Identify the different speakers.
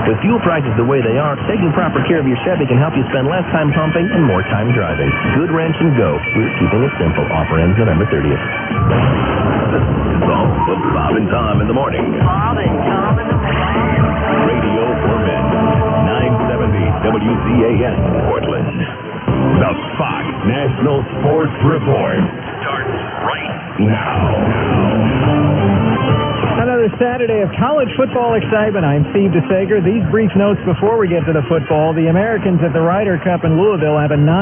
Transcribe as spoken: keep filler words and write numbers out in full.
Speaker 1: With fuel prices the way they are, taking proper care of your Chevy can help you spend less time pumping and more time driving. Good Wrench and Go. We're keeping it simple. Offer ends November thirtieth. It's all of Bob and Tom in the morning.
Speaker 2: Bob and Tom in the morning.
Speaker 1: Radio for Men. nine seventy W C A N, Portland. The Fox National Sports Report starts right now.
Speaker 3: Another Saturday of college football excitement. I'm Steve DeSager. These brief notes before we get to the football. The Americans at the Ryder Cup in Louisville have a nine